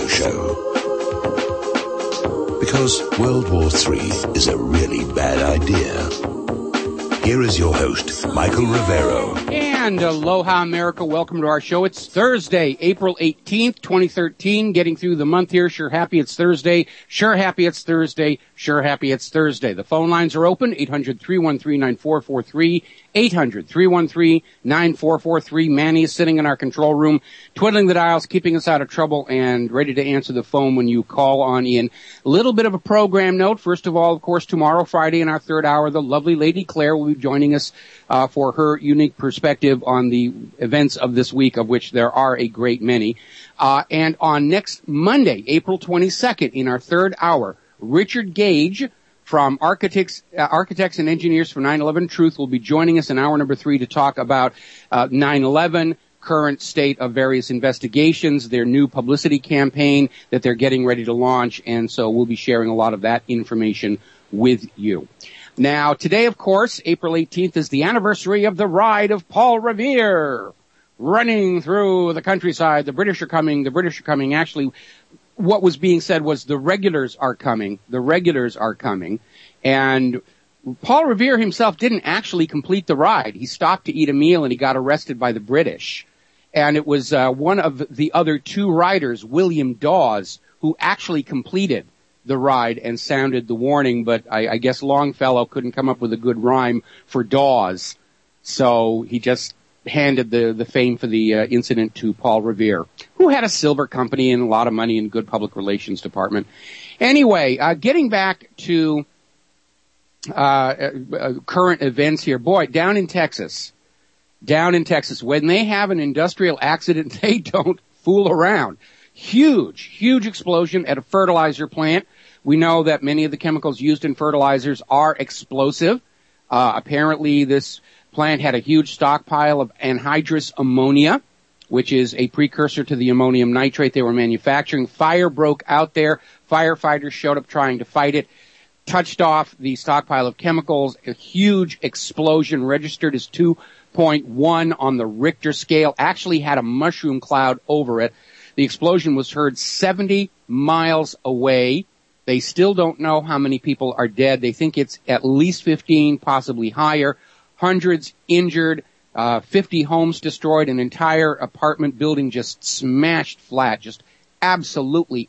radio show. Because World War III is a really bad idea. Here is your host, Michael Rivero. And aloha, America. Welcome to our show. It's Thursday, April 18th, 2013. Getting through the month here. Sure happy it's Thursday. Sure happy it's Thursday. Sure happy it's Thursday. The phone lines are open, 800-313-9443. 800-313-9443. Manny is sitting in our control room, twiddling the dials, keeping us out of trouble, and ready to answer the phone when you call on in. A little bit of a program note. First of all, of course, tomorrow, Friday, in our third hour, the lovely Lady Claire will be joining us for her unique perspective on the events of this week, of which there are a great many. And on next Monday, April 22nd, in our third hour, Richard Gage from Architects and Engineers for 9/11 Truth will be joining us in hour number 3 to talk about 9/11, current state of various investigations, their new publicity campaign that they're getting ready to launch, and so we'll be sharing a lot of that information with you. Now, today, of course, April 18th is the anniversary of the ride of Paul Revere running through the countryside. The British are coming. Actually, what was being said was the regulars are coming. And Paul Revere himself didn't actually complete the ride. He stopped to eat a meal and he got arrested by the British. And it was one of the other two riders, William Dawes, who actually completed the ride and sounded the warning. But I guess Longfellow couldn't come up with a good rhyme for Dawes. So he just handed the fame for the incident to Paul Revere, who had a silver company and a lot of money and good public relations department. Anyway, getting back to current events here. Boy, down in Texas, when they have an industrial accident, they don't fool around. Huge explosion at a fertilizer plant. We know that many of the chemicals used in fertilizers are explosive. Apparently this plant had a huge stockpile of anhydrous ammonia, which is a precursor to the ammonium nitrate they were manufacturing. Fire broke out there. Firefighters showed up trying to fight it, touched off the stockpile of chemicals. A huge explosion registered as 2.1 on the Richter scale, actually had a mushroom cloud over it. The explosion was heard 70 miles away. They still don't know how many people are dead. They think it's at least 15, possibly higher. Hundreds injured, 50 homes destroyed, an entire apartment building just smashed flat, just absolutely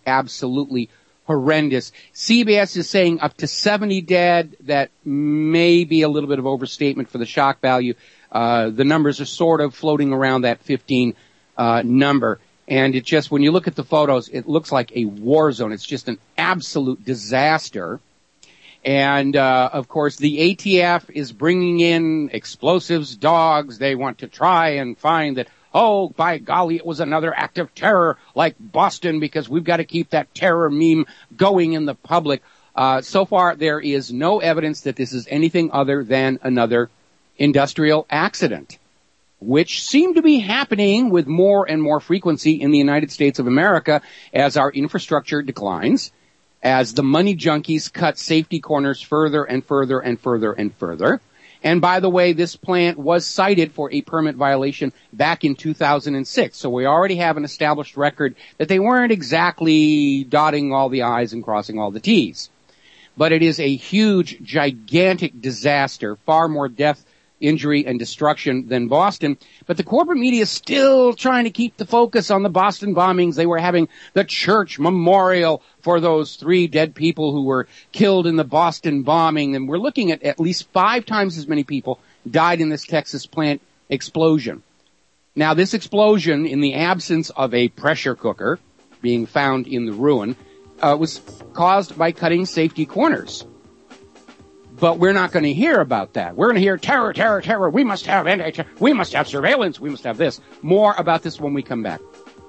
horrendous. CBS is saying up to 70 dead. That may be a little bit of overstatement for the shock value. The numbers are sort of floating around that 15 number. And it just, when you look at the photos, it looks like a war zone. It's just an absolute disaster. And, of course, the ATF is bringing in explosives, dogs. They want to try and find that, oh, by golly, it was another act of terror like Boston, because we've got to keep that terror meme going in the public. So far, there is no evidence that this is anything other than another industrial accident, which seem to be happening with more and more frequency in the United States of America as our infrastructure declines, as the money junkies cut safety corners further and further and further and further. And by the way, this plant was cited for a permit violation back in 2006. So we already have an established record that they weren't exactly dotting all the I's and crossing all the T's. But it is a huge, gigantic disaster, far more death, injury, and destruction than Boston. But the corporate media is still trying to keep the focus on the Boston bombings. They were having the church memorial for those 3 dead people who were killed in the Boston bombing. And we're looking at least 5 times as many people died in this Texas plant explosion. Now, this explosion, in the absence of a pressure cooker being found in the ruin, was caused by cutting safety corners. But we're not going to hear about that. We're going to hear terror, terror, terror. We must have anti-terror. We must have surveillance. We must have this. More about this when we come back.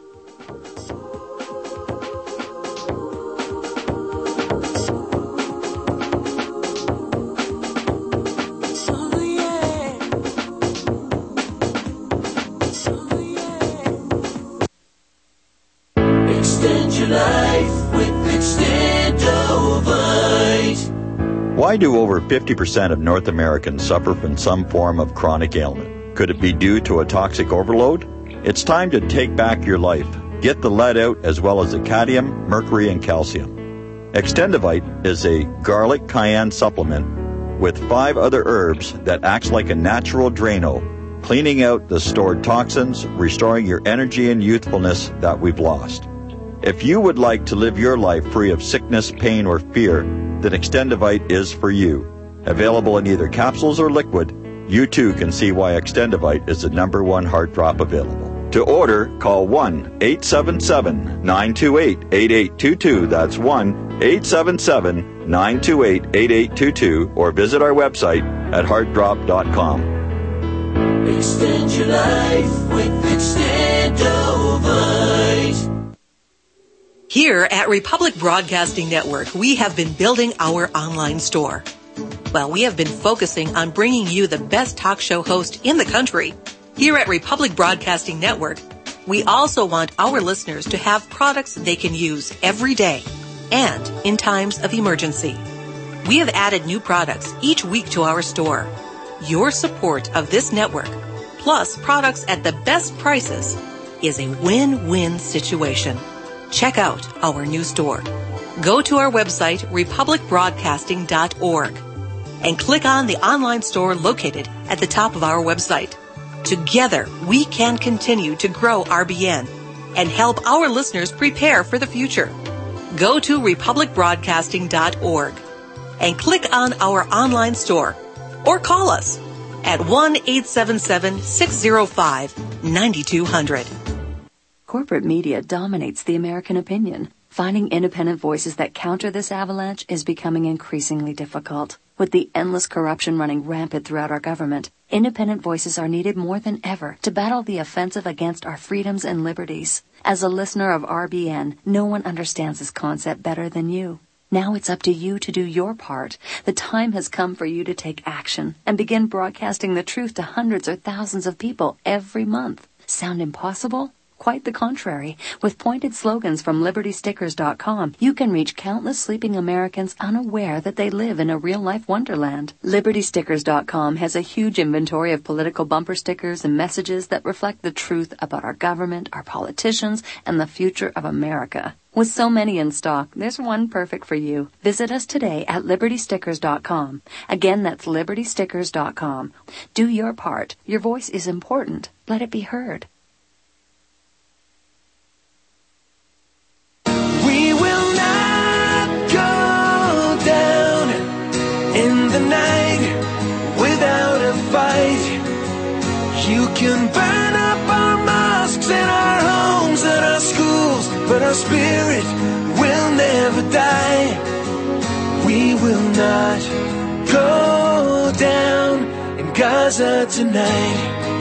Extend your life with Extendovite. Why do over 50% of North Americans suffer from some form of chronic ailment? Could it be due to a toxic overload? It's time to take back your life. get the lead out as well as the cadmium, mercury, and calcium. Extendivite is a garlic cayenne supplement with 5 other herbs that acts like a natural Drano, cleaning out the stored toxins, restoring your energy and youthfulness that we've lost. If you would like to live your life free of sickness, pain, or fear, then Extendivite is for you. Available in either capsules or liquid, you too can see why Extendivite is the #1 heart drop available. To order, call 1-877-928-8822. That's 1-877-928-8822, or visit our website at heartdrop.com. Extend your life with Extendovite. Here at Republic Broadcasting Network, we have been building our online store. Well, we have been focusing on bringing you the best talk show host in the country. Here at Republic Broadcasting Network, we also want our listeners to have products they can use every day and in times of emergency. We have added new products each week to our store. Your support of this network, plus products at the best prices, is a win-win situation. Check out our new store. Go to our website, republicbroadcasting.org, and click on the online store located at the top of our website. Together, we can continue to grow RBN and help our listeners prepare for the future. Go to republicbroadcasting.org and click on our online store or call us at 1-877-605-9200. Corporate media dominates the American opinion. Finding independent voices that counter this avalanche is becoming increasingly difficult. With the endless corruption running rampant throughout our government, independent voices are needed more than ever to battle the offensive against our freedoms and liberties. As a listener of RBN, no one understands this concept better than you. Now it's up to you to do your part. The time has come for you to take action and begin broadcasting the truth to hundreds or thousands of people every month. Sound impossible? Quite the contrary. With pointed slogans from LibertyStickers.com, you can reach countless sleeping Americans unaware that they live in a real-life wonderland. LibertyStickers.com has a huge inventory of political bumper stickers and messages that reflect the truth about our government, our politicians, and the future of America. With so many in stock, there's one perfect for you. Visit us today at LibertyStickers.com. Again, that's LibertyStickers.com. Do your part. Your voice is important. Let it be heard. You can burn up our mosques and our homes and our schools, but our spirit will never die. We will not go down in Gaza tonight.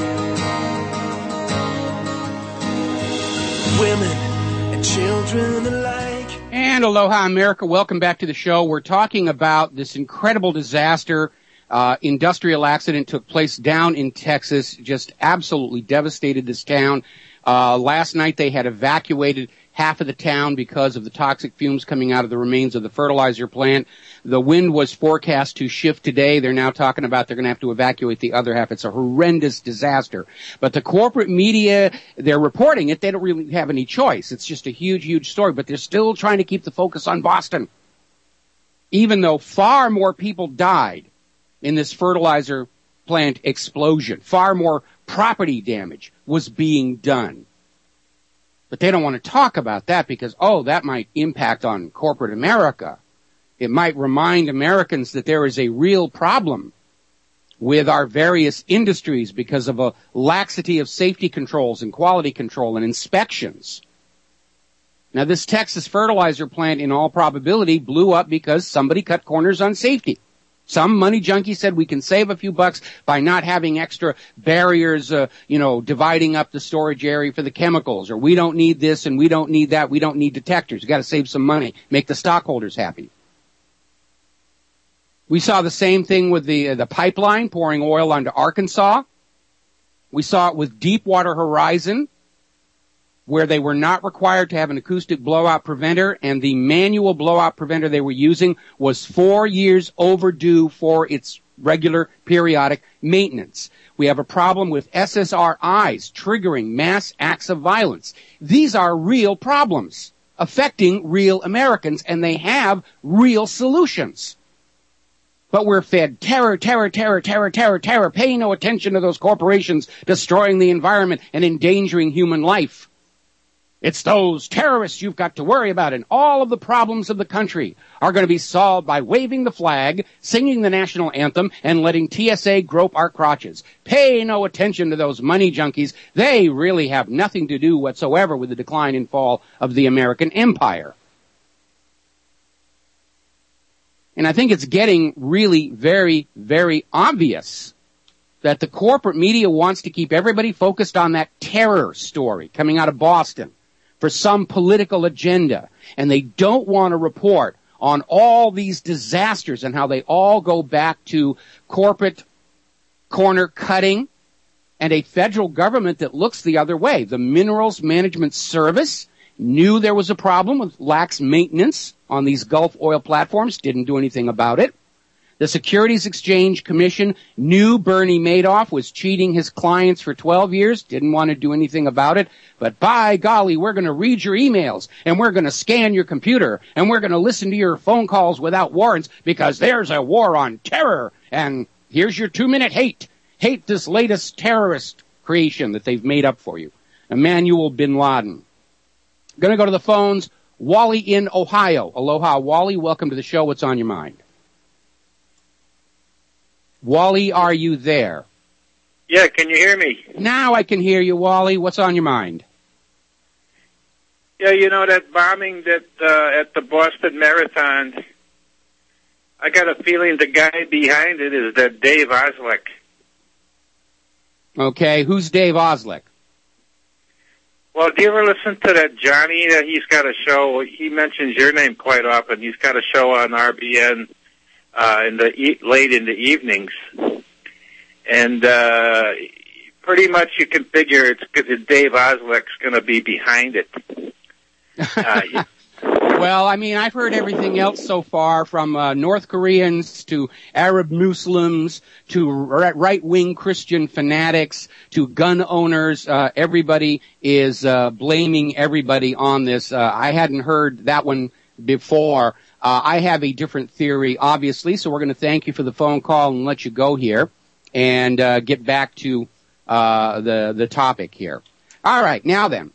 Women and children alike. And aloha, America. Welcome back to the show. We're talking about this incredible disaster. Industrial accident took place down in Texas, just absolutely devastated this town. Last night they had evacuated half of the town because of the toxic fumes coming out of the remains of the fertilizer plant. The wind was forecast to shift today. They're now talking about they're going to have to evacuate the other half. It's a horrendous disaster. But the corporate media, they're reporting it. They don't really have any choice. It's just a huge, huge story. But they're still trying to keep the focus on Boston. Even though far more people died in this fertilizer plant explosion. Far more property damage was being done. But they don't want to talk about that because, that might impact on corporate America. It might remind Americans that there is a real problem with our various industries because of a laxity of safety controls and quality control and inspections. Now, this Texas fertilizer plant, in all probability, blew up because somebody cut corners on safety. Some money junkie said we can save a few bucks by not having extra barriers, dividing up the storage area for the chemicals, or we don't need this and we don't need that. We don't need detectors. You got to save some money, make the stockholders happy. We saw the same thing with the pipeline pouring oil onto Arkansas. We saw it with Deepwater Horizon, where they were not required to have an acoustic blowout preventer, and the manual blowout preventer they were using was 4 years overdue for its regular periodic maintenance. We have a problem with SSRIs triggering mass acts of violence. These are real problems affecting real Americans, and they have real solutions. But we're fed terror, terror, terror, terror, terror, terror. Pay no attention to those corporations destroying the environment and endangering human life. It's those terrorists you've got to worry about, and all of the problems of the country are going to be solved by waving the flag, singing the national anthem, and letting TSA grope our crotches. Pay no attention to those money junkies. They really have nothing to do whatsoever with the decline and fall of the American empire. And I think it's getting really very, very obvious that the corporate media wants to keep everybody focused on that terror story coming out of Boston for some political agenda. And they don't want to report on all these disasters and how they all go back to corporate corner cutting and a federal government that looks the other way. The Minerals Management Service knew there was a problem with lax maintenance on these Gulf oil platforms, didn't do anything about it. The Securities Exchange Commission knew Bernie Madoff was cheating his clients for 12 years, didn't want to do anything about it. But by golly, we're going to read your emails, and we're going to scan your computer, and we're going to listen to your phone calls without warrants because there's a war on terror. And here's your 2-minute hate. Hate this latest terrorist creation that they've made up for you. Emmanuel bin Laden. Going to go to the phones. Wally in Ohio. Aloha, Wally. Welcome to the show. What's on your mind? Wally, are you there? Yeah, can you hear me? Now I can hear you, Wally. What's on your mind? Yeah, you know, that bombing that at the Boston Marathon, I got a feeling the guy behind it is that Dave Oslick. Okay, who's Dave Oslick? Well, do you ever listen to that Johnny? He's got a show. He mentions your name quite often. He's got a show on RBN late in the evenings, and pretty much you can figure it's because Dave Oslick's going to be behind it. Well, I mean, I've heard everything else so far, from North Koreans to Arab Muslims to right-wing Christian fanatics to gun owners. Everybody is blaming everybody on this. I hadn't heard that one before. I have a different theory, obviously, so we're going to thank you for the phone call and let you go here and get back to the topic here. All right, now then.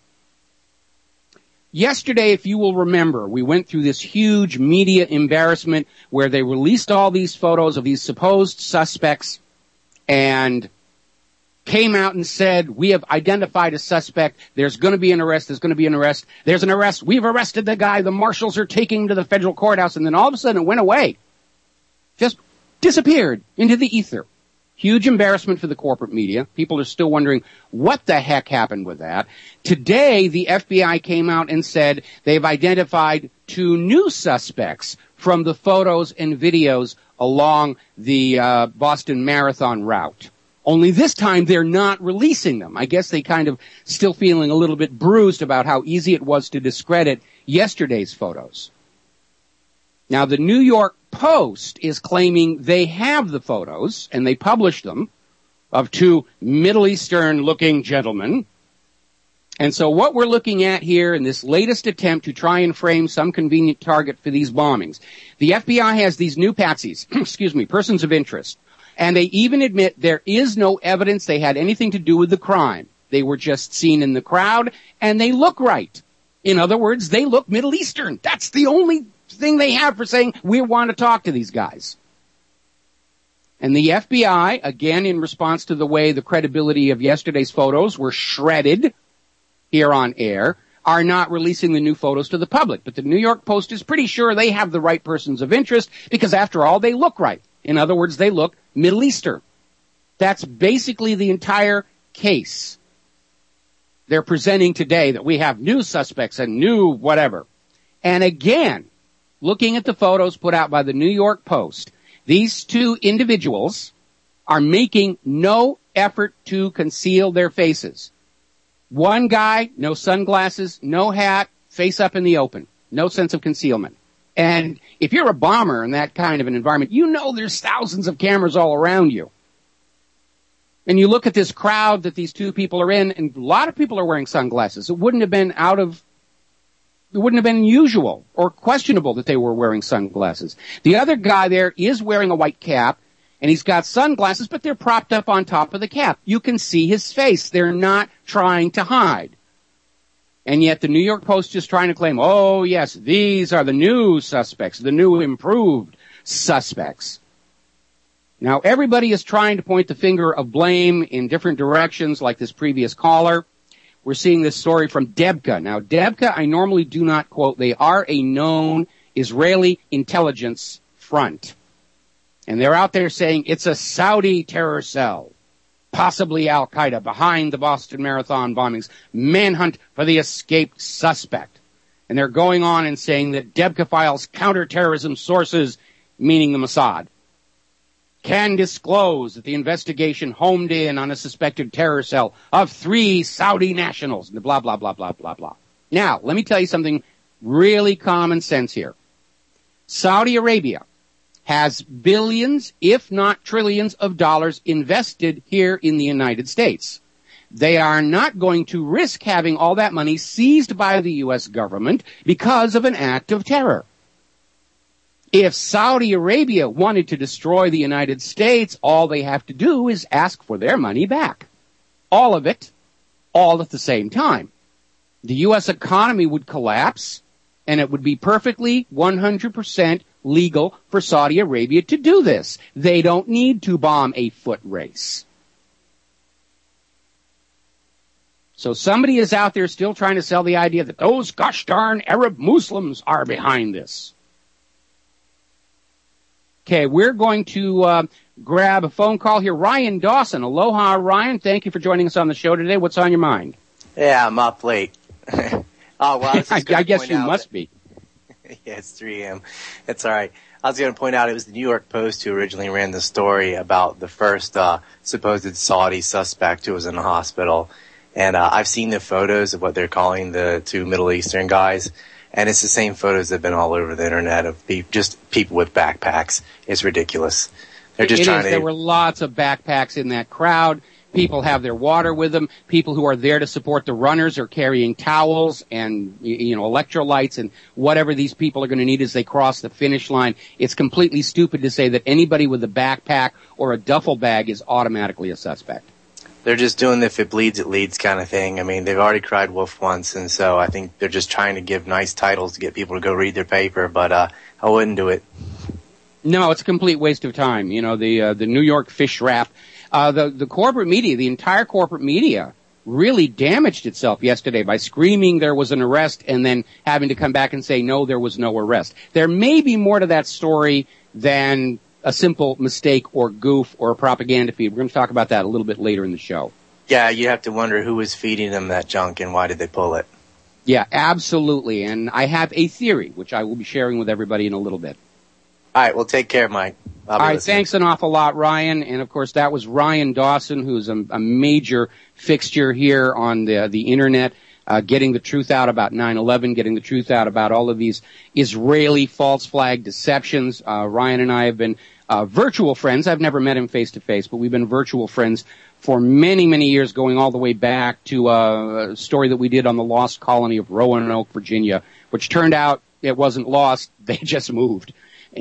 Yesterday, if you will remember, we went through this huge media embarrassment where they released all these photos of these supposed suspects and came out and said, we have identified a suspect. There's going to be an arrest. There's going to be an arrest. There's an arrest. We've arrested the guy. The marshals are taking him to the federal courthouse. And then all of a sudden it went away. Just disappeared into the ether. Huge embarrassment for the corporate media. People are still wondering what the heck happened with that. Today, the FBI came out and said they've identified 2 new suspects from the photos and videos along the Boston Marathon route. Only this time they're not releasing them. I guess they kind of still feeling a little bit bruised about how easy it was to discredit yesterday's photos. Now, the New York Post is claiming they have the photos, and they published them, of 2 Middle Eastern-looking gentlemen. And so what we're looking at here in this latest attempt to try and frame some convenient target for these bombings, the FBI has these new patsies, persons of interest, and they even admit there is no evidence they had anything to do with the crime. They were just seen in the crowd, and they look right. In other words, they look Middle Eastern. That's the only thing they have for saying we want to talk to these guys. And the FBI, again in response to the way the credibility of yesterday's photos were shredded here on air, are not releasing the new photos to the public. But the New York Post is pretty sure they have the right persons of interest because, after all, they look right. In other words, they look Middle Eastern. That's basically the entire case. They're presenting today that we have new suspects and new whatever. And again, looking at the photos put out by the New York Post, these 2 individuals are making no effort to conceal their faces. One guy, no sunglasses, no hat, face up in the open. No sense of concealment. And if you're a bomber in that kind of an environment, you know there's thousands of cameras all around you. And you look at this crowd that these two people are in, and a lot of people are wearing sunglasses. It wouldn't have been unusual or questionable that they were wearing sunglasses. The other guy there is wearing a white cap, and he's got sunglasses, but they're propped up on top of the cap. You can see his face. They're not trying to hide. And yet the New York Post is trying to claim, oh yes, these are the new suspects, the new improved suspects. Now, everybody is trying to point the finger of blame in different directions, like this previous caller. We're seeing this story from Debka. Now, Debka, I normally do not quote. They are a known Israeli intelligence front. And they're out there saying it's a Saudi terror cell, possibly Al-Qaeda, behind the Boston Marathon bombings, manhunt for the escaped suspect. And they're going on and saying that Debka files counterterrorism sources, meaning the Mossad, can disclose that the investigation homed in on a suspected terror cell of 3 Saudi nationals, blah, blah, blah, blah, blah, blah. Now, let me tell you something really common sense here. Saudi Arabia has billions, if not trillions, of dollars invested here in the United States. They are not going to risk having all that money seized by the U.S. government because of an act of terror. If Saudi Arabia wanted to destroy the United States, all they have to do is ask for their money back. All of it, all at the same time. The U.S. economy would collapse, and it would be perfectly 100% legal for Saudi Arabia to do this. They don't need to bomb a foot race. So somebody is out there still trying to sell the idea that those gosh darn Arab Muslims are behind this. Okay, we're going to grab a phone call here. Ryan Dawson. Aloha, Ryan. Thank you for joining us on the show today. What's on your mind? Yeah, I'm up late. Oh, well, I guess you must be. Yeah, it's 3 a.m. It's all right. I was going to point out it was the New York Post who originally ran the story about the first supposed Saudi suspect who was in the hospital. And I've seen the photos of what they're calling the 2 Middle Eastern guys. And it's the same photos that have been all over the internet of just people with backpacks. It's ridiculous. They're just trying to... There were lots of backpacks in that crowd. People have their water with them. People who are there to support the runners are carrying towels and, electrolytes and whatever these people are going to need as they cross the finish line. It's completely stupid to say that anybody with a backpack or a duffel bag is automatically a suspect. They're just doing the if it bleeds, it leads kind of thing. I mean, they've already cried wolf once, and so I think they're just trying to give nice titles to get people to go read their paper, but I wouldn't do it. No, it's a complete waste of time. The New York fish wrap. The corporate media, the entire corporate media, really damaged itself yesterday by screaming there was an arrest and then having to come back and say, no, there was no arrest. There may be more to that story than a simple mistake or goof or a propaganda feed. We're going to talk about that a little bit later in the show. Yeah, you have to wonder who was feeding them that junk and why did they pull it. Yeah, absolutely. And I have a theory, which I will be sharing with everybody in a little bit. All right, well, take care, Mike. All right, thanks an awful lot, Ryan. And, of course, that was Ryan Dawson, who's a major fixture here on the Internet, getting the truth out about 9/11, getting the truth out about all of these Israeli false flag deceptions. Ryan and I have been virtual friends. I've never met him face-to-face, but we've been virtual friends for many, many years, going all the way back to a story that we did on the lost colony of Roanoke, Virginia, which turned out it wasn't lost. They just moved.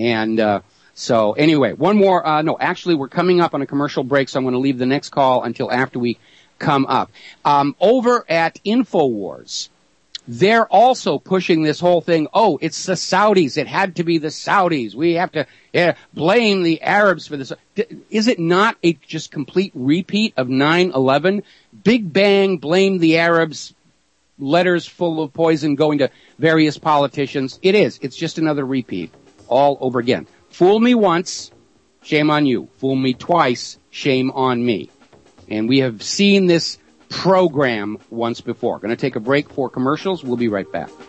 And so anyway, one more. Actually, we're coming up on a commercial break, so I'm going to leave the next call until after we come up. Over at InfoWars, they're also pushing this whole thing. Oh, it's the Saudis. It had to be the Saudis. We have to blame the Arabs for this. Is it not a just complete repeat of 9/11? Big Bang, blame the Arabs, letters full of poison going to various politicians. It is. It's just another repeat all over again. Fool me once, shame on you. Fool me twice, shame on me. And we have seen this program once before. Going to take a break for commercials. We'll be right back.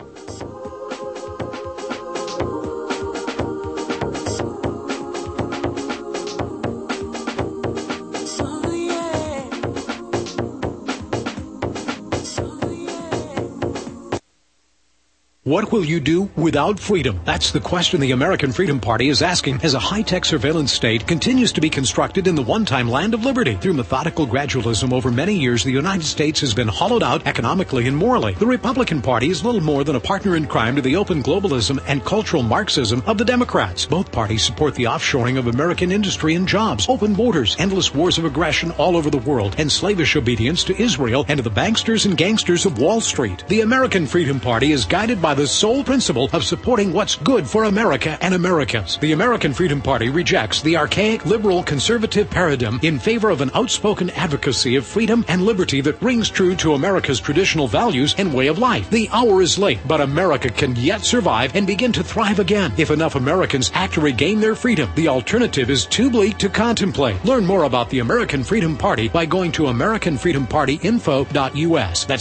What will you do without freedom? That's the question the American Freedom Party is asking as a high-tech surveillance state continues to be constructed in the one-time land of liberty. Through methodical gradualism over many years, the United States has been hollowed out economically and morally. The Republican Party is little more than a partner in crime to the open globalism and cultural Marxism of the Democrats. Both parties support the offshoring of American industry and jobs, open borders, endless wars of aggression all over the world, and slavish obedience to Israel and to the banksters and gangsters of Wall Street. The American Freedom Party is guided by the sole principle of supporting what's good for America and Americans. The American Freedom Party rejects the archaic liberal conservative paradigm in favor of an outspoken advocacy of freedom and liberty that rings true to America's traditional values and way of life. The hour is late, but America can yet survive and begin to thrive again if enough Americans act to regain their freedom. The alternative is too bleak to contemplate. Learn more about the American Freedom Party by going to AmericanFreedomPartyInfo.us. That's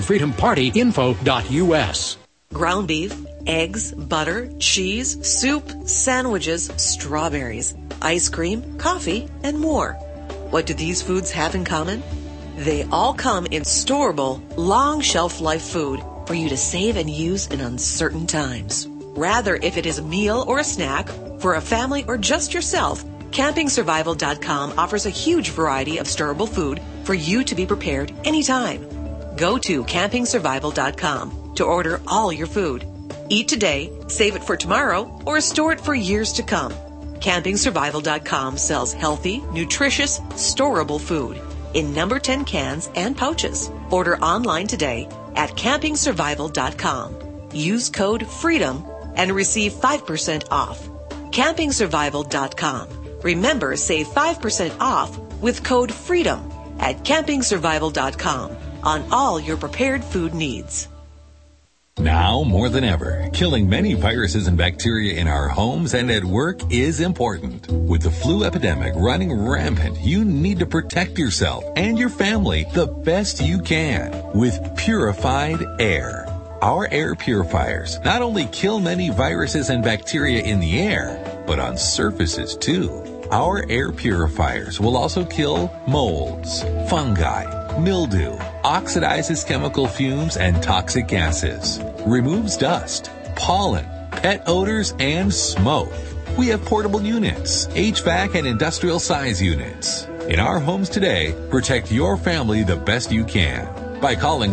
AmericanFreedomPartyInfo.us. Ground beef, eggs, butter, cheese, soup, sandwiches, strawberries, ice cream, coffee, and more. What do these foods have in common? They all come in storable, long shelf life food for you to save and use in uncertain times. Rather, if it is a meal or a snack, for a family or just yourself, CampingSurvival.com offers a huge variety of storable food for you to be prepared anytime. Go to CampingSurvival.com to order all your food. Eat today, save it for tomorrow, or store it for years to come. CampingSurvival.com sells healthy, nutritious, storable food in number 10 cans and pouches. Order online today at CampingSurvival.com. Use code FREEDOM and receive 5% off. CampingSurvival.com. Remember, save 5% off with code FREEDOM at CampingSurvival.com on all your prepared food needs. Now, more than ever, killing many viruses and bacteria in our homes and at work is important. With the flu epidemic running rampant, you need to protect yourself and your family the best you can with purified air. Our air purifiers not only kill many viruses and bacteria in the air, but on surfaces too. Our air purifiers will also kill molds, fungi, mildew, oxidizes chemical fumes and toxic gases, removes dust, pollen, pet odors, and smoke. We have portable units, HVAC and industrial size units. In our homes today, protect your family the best you can by calling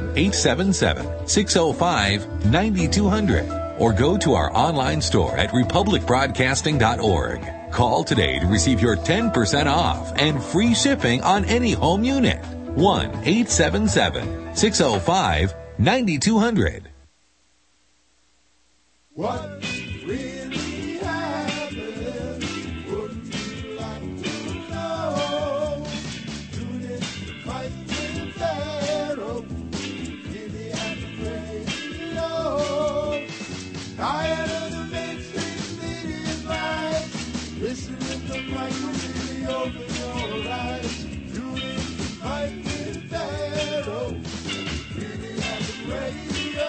1-877-605-9200 or go to our online store at republicbroadcasting.org. Call today to receive your 10% off and free shipping on any home unit. 1-877-605-9200. What really happened? Wouldn't you like to know? Tune in to Fight with Pharaoh. Really at the radio. Tired of the mainstream media's lies. Listen to the micro really open your eyes. Tune in to Fight with Pharaoh. Really at the radio.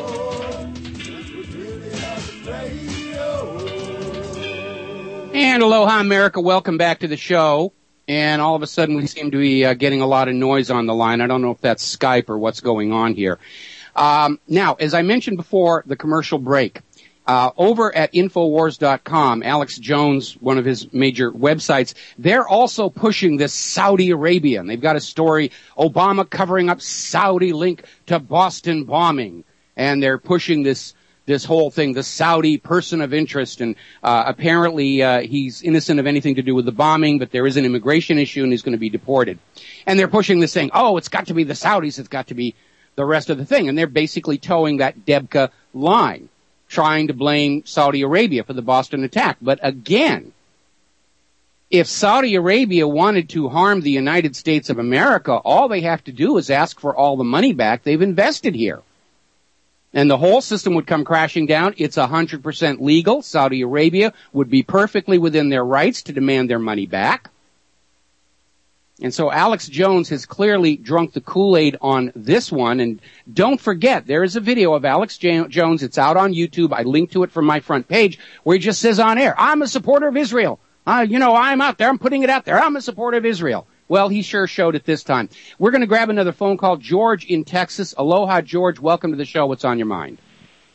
And aloha, America. Welcome back to the show. And all of a sudden, we seem to be getting a lot of noise on the line. I don't know if that's Skype or what's going on here. Now, as I mentioned before the commercial break, over at Infowars.com, Alex Jones, one of his major websites, they're also pushing this Saudi Arabia. And they've got a story, Obama covering up Saudi link to Boston bombing. And they're pushing this whole thing, the Saudi person of interest, and apparently he's innocent of anything to do with the bombing, but there is an immigration issue and he's going to be deported. And they're pushing this thing, oh, it's got to be the Saudis, it's got to be the rest of the thing. And they're basically towing that Debka line, trying to blame Saudi Arabia for the Boston attack. But again, if Saudi Arabia wanted to harm the United States of America, all they have to do is ask for all the money back they've invested here. And the whole system would come crashing down. It's 100% legal. Saudi Arabia would be perfectly within their rights to demand their money back. And so Alex Jones has clearly drunk the Kool-Aid on this one. And don't forget, there is a video of Alex Jones. It's out on YouTube. I linked to it from my front page where he just says on air, I'm a supporter of Israel. I'm out there. I'm putting it out there. I'm a supporter of Israel. Well, he sure showed it this time. We're going to grab another phone call. George in Texas. Aloha, George. Welcome to the show. What's on your mind?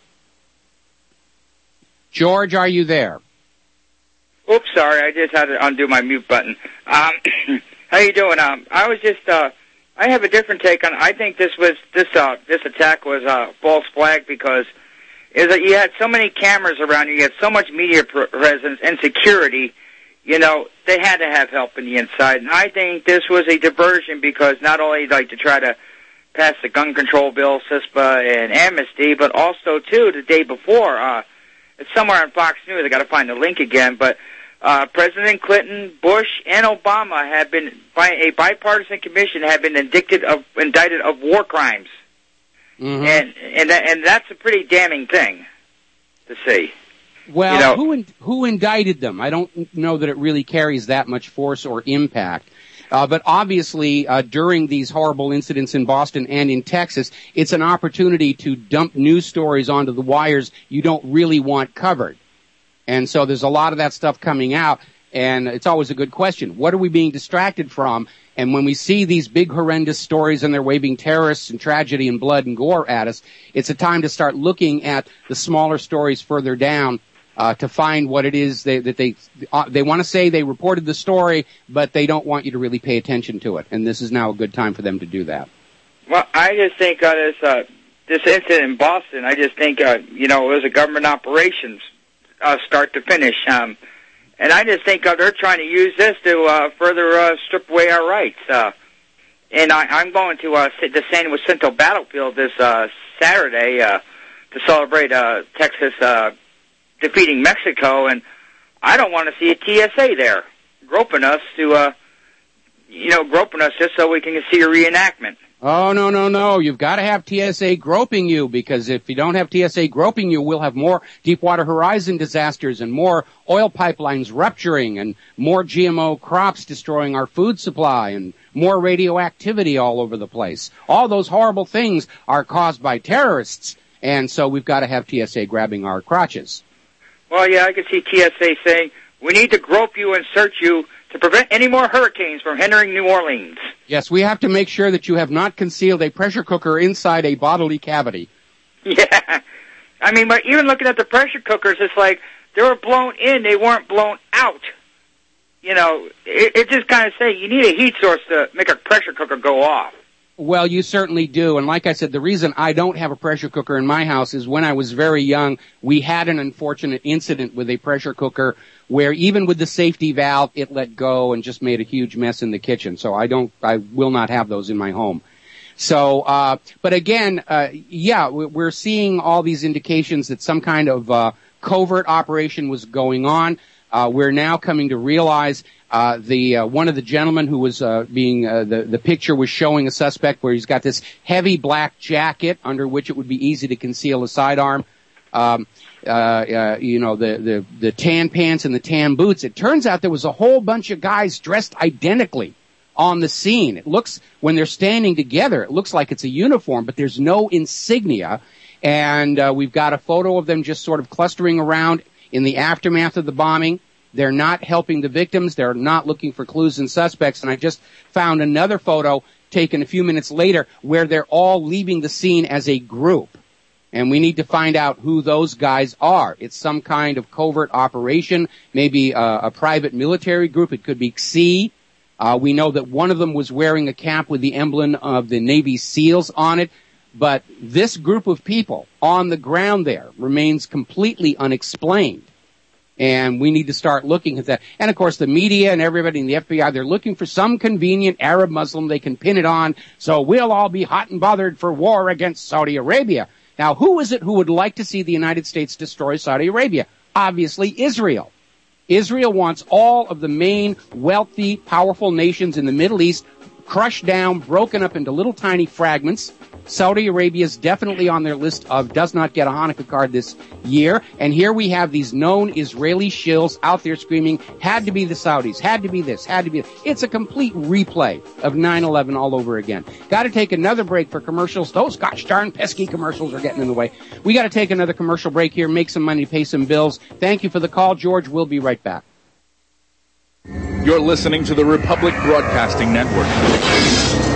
George, are you there? Oops, sorry, I just had to undo my mute button. How you doing? I was just, I have a different take on. I think this attack was a false flag because you had so many cameras around you had so much media presence and security. You know, they had to have help in the inside, and I think this was a diversion because not only like to try to pass the gun control bill, CISPA, and amnesty, but also too the day before. It's somewhere on Fox News. I got to find the link again, but. President Clinton, Bush, and Obama have been, by a bipartisan commission, have been indicted of war crimes, and that's a pretty damning thing to see. Well, who indicted them? I don't know that it really carries that much force or impact. But obviously, during these horrible incidents in Boston and in Texas, it's an opportunity to dump news stories onto the wires you don't really want covered. And so there's a lot of that stuff coming out, and it's always a good question. What are we being distracted from? And when we see these big, horrendous stories and they're waving terrorists and tragedy and blood and gore at us, it's a time to start looking at the smaller stories further down to find what it is that they want to say they reported the story, but they don't want you to really pay attention to it. And this is now a good time for them to do that. Well, I just think this incident in Boston, I just think, it was a government operations start to finish. And I just think they're trying to use this to further strip away our rights. And I'm going to the San Jacinto battlefield this Saturday to celebrate Texas defeating Mexico, and I don't want to see a TSA there groping us just so we can see a reenactment. Oh, no. You've got to have TSA groping you, because if you don't have TSA groping you, we'll have more Deepwater Horizon disasters and more oil pipelines rupturing and more GMO crops destroying our food supply and more radioactivity all over the place. All those horrible things are caused by terrorists, and so we've got to have TSA grabbing our crotches. Well, yeah, I can see TSA saying, we need to grope you and search you to prevent any more hurricanes from entering New Orleans. Yes, we have to make sure that you have not concealed a pressure cooker inside a bodily cavity. Yeah. I mean, but even looking at the pressure cookers, it's like they were blown in, they weren't blown out. You know, it just kind of say you need a heat source to make a pressure cooker go off. Well, you certainly do. And like I said, the reason I don't have a pressure cooker in my house is when I was very young, we had an unfortunate incident with a pressure cooker where even with the safety valve, it let go and just made a huge mess in the kitchen. So I will not have those in my home. So, but again, we're seeing all these indications that some kind of covert operation was going on. We're now coming to realize one of the gentlemen who was the picture was showing a suspect where he's got this heavy black jacket under which it would be easy to conceal a sidearm. The tan pants and the tan boots. It turns out there was a whole bunch of guys dressed identically on the scene. It looks, when they're standing together, it looks like it's a uniform, but there's no insignia. And we've got a photo of them just sort of clustering around in the aftermath of the bombing. They're not helping the victims. They're not looking for clues and suspects. And I just found another photo taken a few minutes later where they're all leaving the scene as a group. And we need to find out who those guys are. It's some kind of covert operation, maybe a private military group. It could be XC. We know that one of them was wearing a cap with the emblem of the Navy SEALs on it. But this group of people on the ground there remains completely unexplained. And we need to start looking at that. And, of course, the media and everybody in the FBI, they're looking for some convenient Arab Muslim they can pin it on, so we'll all be hot and bothered for war against Saudi Arabia. Now, who is it who would like to see the United States destroy Saudi Arabia? Obviously, Israel. Israel wants all of the main wealthy, powerful nations in the Middle East crushed down, broken up into little tiny fragments. Saudi Arabia is definitely on their list of does not get a Hanukkah card this year. And here we have these known Israeli shills out there screaming, had to be the Saudis, had to be this, had to be this. It's a complete replay of 9/11 all over again. Got to take another break for commercials. Those gosh darn pesky commercials are getting in the way. We got to take another commercial break here, make some money, pay some bills. Thank you for the call, George. We'll be right back. You're listening to the Republic Broadcasting Network,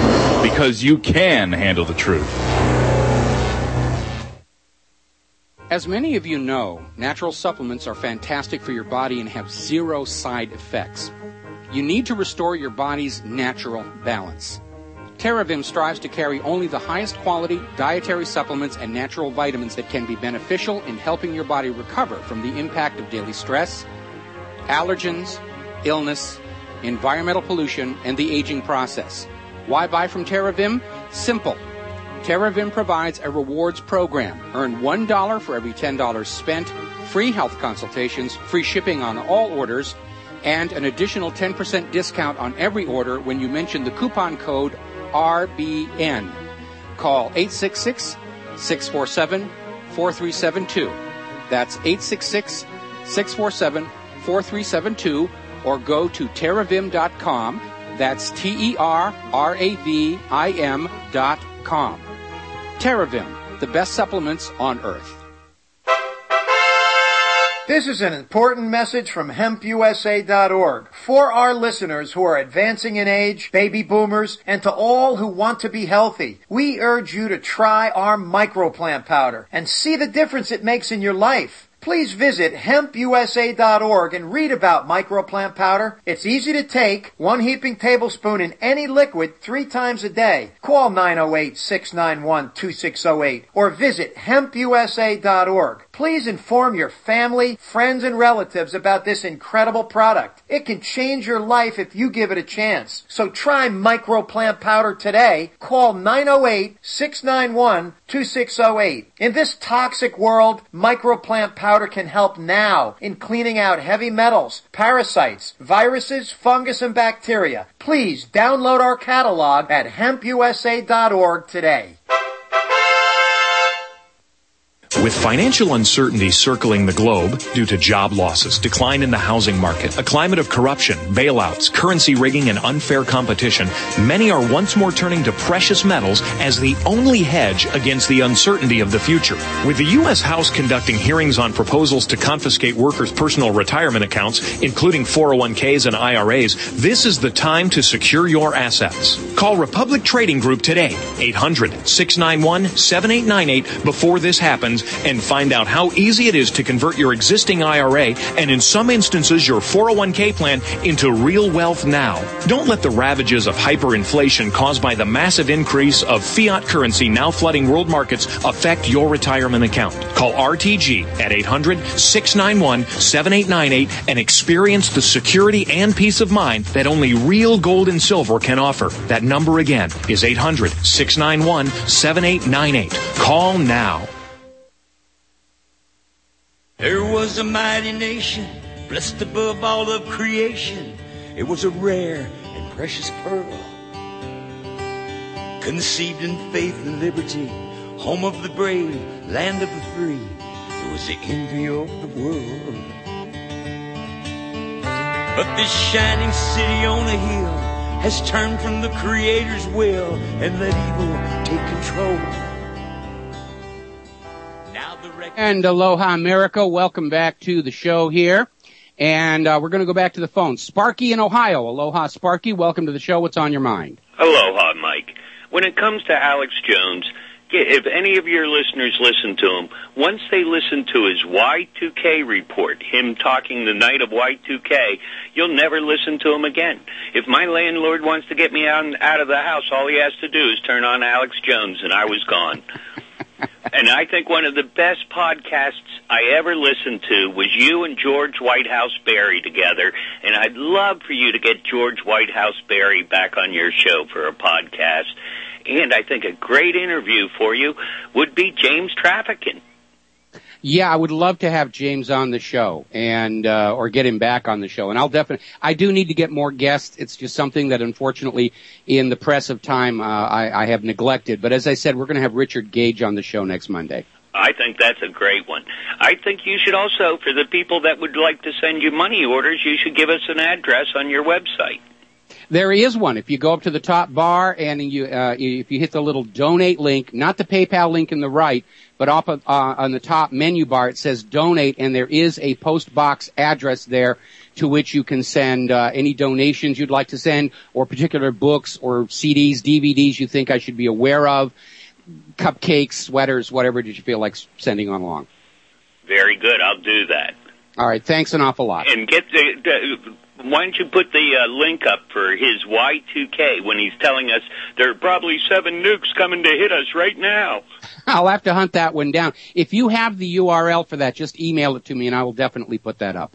because you can handle the truth. As many of you know, natural supplements are fantastic for your body and have zero side effects. You need to restore your body's natural balance. TerraVim strives to carry only the highest quality dietary supplements and natural vitamins that can be beneficial in helping your body recover from the impact of daily stress, allergens, illness, environmental pollution, and the aging process. Why buy from TerraVim? Simple. TerraVim provides a rewards program. Earn $1 for every $10 spent, free health consultations, free shipping on all orders, and an additional 10% discount on every order when you mention the coupon code RBN. Call 866-647-4372. That's 866-647-4372, or go to TerraVim.com. That's TerraVim.com. TerraVim, the best supplements on earth. This is an important message from HempUSA.org for our listeners who are advancing in age, baby boomers, and to all who want to be healthy. We urge you to try our microplant powder and see the difference it makes in your life. Please visit HempUSA.org and read about microplant powder. It's easy to take, 1 heaping tablespoon in any liquid 3 times a day. Call 908-691-2608 or visit HempUSA.org. Please inform your family, friends, and relatives about this incredible product. It can change your life if you give it a chance. So try microplant powder today. Call 908-691-2608. In this toxic world, microplant powder can help now in cleaning out heavy metals, parasites, viruses, fungus, and bacteria. Please download our catalog at HempUSA.org today. With financial uncertainty circling the globe due to job losses, decline in the housing market, a climate of corruption, bailouts, currency rigging, and unfair competition, many are once more turning to precious metals as the only hedge against the uncertainty of the future. With the U.S. House conducting hearings on proposals to confiscate workers' personal retirement accounts, including 401ks and IRAs, this is the time to secure your assets. Call Republic Trading Group today, 800-691-7898 before this happens, and find out how easy it is to convert your existing IRA and in some instances your 401k plan into real wealth now. Don't let the ravages of hyperinflation caused by the massive increase of fiat currency now flooding world markets affect your retirement account. Call RTG at 800-691-7898 and experience the security and peace of mind that only real gold and silver can offer. That number again is 800-691-7898. Call now. There was a mighty nation, blessed above all of creation. It was a rare and precious pearl, conceived in faith and liberty, home of the brave, land of the free. It was the envy of the world. But this shining city on a hill has turned from the Creator's will and let evil take control. And aloha, America. Welcome back to the show here. And we're going to go back to the phone. Sparky in Ohio. Aloha, Sparky. Welcome to the show. What's on your mind? Aloha, Mike. When it comes to Alex Jones, if any of your listeners listen to him, once they listen to his Y2K report, him talking the night of Y2K, you'll never listen to him again. If my landlord wants to get me out of the house, all he has to do is turn on Alex Jones, and I was gone. And I think one of the best podcasts I ever listened to was you and George Whitehouse Berry together, and I'd love for you to get George Whitehouse Berry back on your show for a podcast. And I think a great interview for you would be James Traficant. Yeah, I would love to have James on the show and or get him back on the show. And I do need to get more guests. It's just something that unfortunately in the press of time I have neglected. But as I said, we're going to have Richard Gage on the show next Monday. I think that's a great one. I think you should also, for the people that would like to send you money orders, you should give us an address on your website. There is one. If you go up to the top bar and if you hit the little donate link, not the PayPal link in the right, but up on the top menu bar, it says donate, and there is a post box address there to which you can send any donations you'd like to send, or particular books or CDs, DVDs you think I should be aware of, cupcakes, sweaters, whatever did you feel like sending on along. Very good. I'll do that. All right. Thanks an awful lot. And get why don't you put the link up for his Y2K when he's telling us there are probably 7 nukes coming to hit us right now? I'll have to hunt that one down. If you have the URL for that, just email it to me and I will definitely put that up.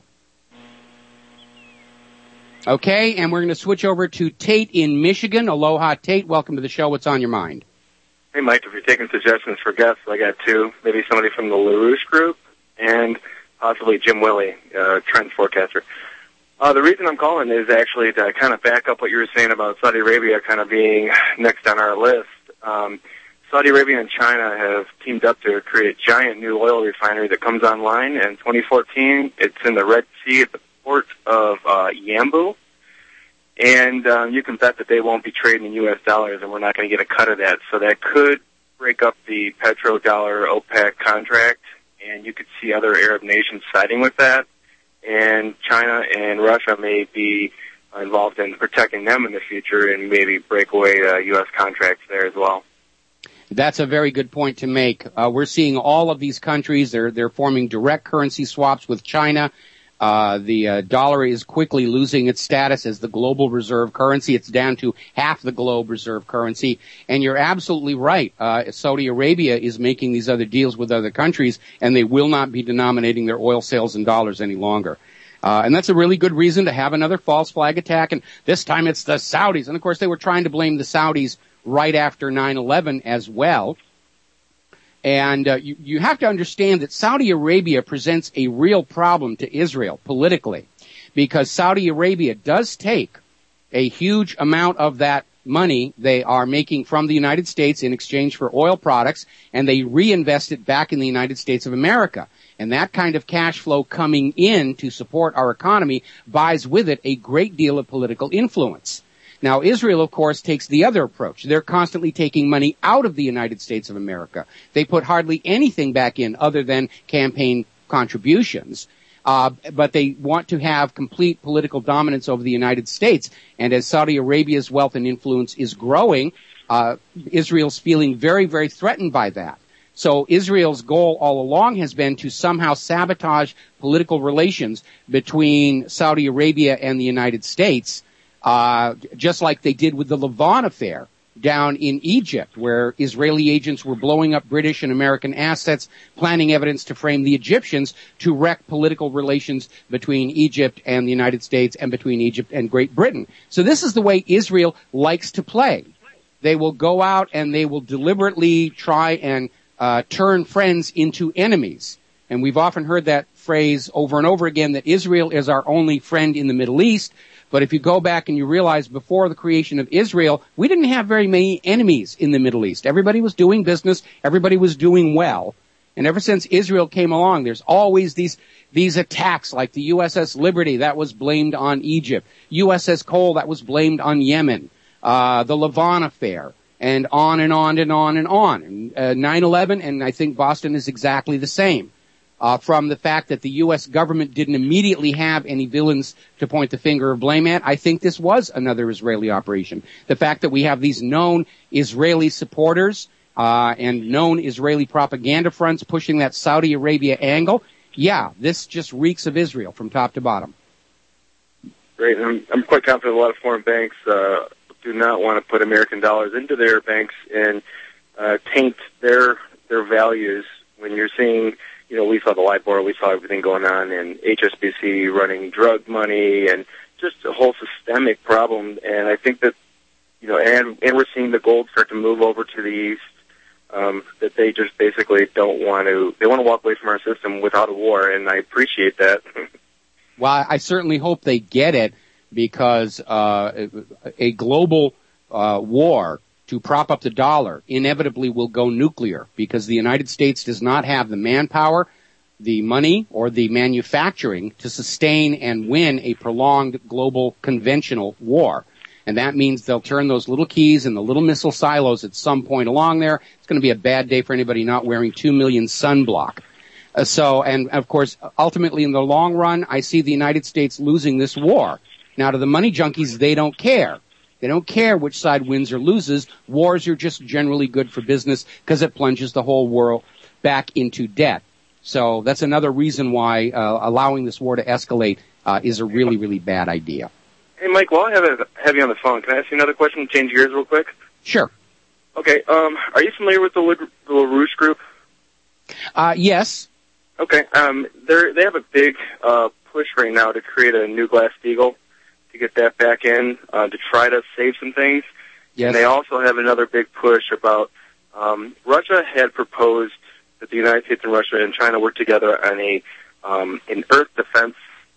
Okay, and we're going to switch over to Tate in Michigan. Aloha, Tate. Welcome to the show. What's on your mind? Hey, Mike, if you're taking suggestions for guests, I got 2. Maybe somebody from the LaRouche Group and possibly Jim Willey, trend forecaster. The reason I'm calling is actually to kind of back up what you were saying about Saudi Arabia kind of being next on our list. Saudi Arabia and China have teamed up to create a giant new oil refinery that comes online in 2014. It's in the Red Sea at the port of Yanbu. And you can bet that they won't be trading in U.S. dollars, and we're not going to get a cut of that. So that could break up the petrodollar OPEC contract, and you could see other Arab nations siding with that. And China and Russia may be involved in protecting them in the future and maybe break away U.S. contracts there as well. That's a very good point to make. We're seeing all of these countries, they're forming direct currency swaps with China. The dollar is quickly losing its status as the global reserve currency. It's down to half the globe reserve currency. And you're absolutely right. Saudi Arabia is making these other deals with other countries, and they will not be denominating their oil sales in dollars any longer. And that's a really good reason to have another false flag attack. And this time it's the Saudis. And of course they were trying to blame the Saudis right after 9/11 as well. And you have to understand that Saudi Arabia presents a real problem to Israel politically, because Saudi Arabia does take a huge amount of that money they are making from the United States in exchange for oil products, and they reinvest it back in the United States of America. And that kind of cash flow coming in to support our economy buys with it a great deal of political influence. Now, Israel, of course, takes the other approach. They're constantly taking money out of the United States of America. They put hardly anything back in other than campaign contributions. But they want to have complete political dominance over the United States. And as Saudi Arabia's wealth and influence is growing, Israel's feeling very, very threatened by that. So Israel's goal all along has been to somehow sabotage political relations between Saudi Arabia and the United States, just like they did with the Lavon affair down in Egypt, where Israeli agents were blowing up British and American assets, planting evidence to frame the Egyptians to wreck political relations between Egypt and the United States and between Egypt and Great Britain. So this is the way Israel likes to play. They will go out and they will deliberately try and turn friends into enemies. And we've often heard that phrase over and over again, that Israel is our only friend in the Middle East. But if you go back and you realize before the creation of Israel, we didn't have very many enemies in the Middle East. Everybody was doing business. Everybody was doing well. And ever since Israel came along, there's always these attacks like the USS Liberty that was blamed on Egypt, USS Cole that was blamed on Yemen, the Lavon affair, and on and on and on and on. 9/11, and I think Boston is exactly the same. From the fact that the U.S. government didn't immediately have any villains to point the finger of blame at, I think this was another Israeli operation. The fact that we have these known Israeli supporters and known Israeli propaganda fronts pushing that Saudi Arabia angle, yeah, this just reeks of Israel from top to bottom. Great. I'm quite confident a lot of foreign banks do not want to put American dollars into their banks and taint their values. When you're seeing, we saw the LIBOR, we saw everything going on, and HSBC running drug money, and just a whole systemic problem. And I think that, and we're seeing the gold start to move over to the east, that they just basically they want to walk away from our system without a war, and I appreciate that. Well, I certainly hope they get it, because a global war to prop up the dollar inevitably will go nuclear, because the United States does not have the manpower, the money, or the manufacturing to sustain and win a prolonged global conventional war. And that means they'll turn those little keys in the little missile silos at some point along there. It's going to be a bad day for anybody not wearing 2 million sunblock. And of course, ultimately in the long run, I see the United States losing this war. Now, to the money junkies, they don't care. They don't care which side wins or loses. Wars are just generally good for business because it plunges the whole world back into debt. So that's another reason why allowing this war to escalate is a really, really bad idea. Hey, Mike, while I have you on the phone, can I ask you another question? Change gears real quick? Sure. Okay, are you familiar with the LaRouche Group? Yes. Okay, they have a big push right now to create a new Glass-Steagall to get that back in to try to save some things. Yes. And they also have another big push about Russia had proposed that the United States and Russia and China work together on an Earth defense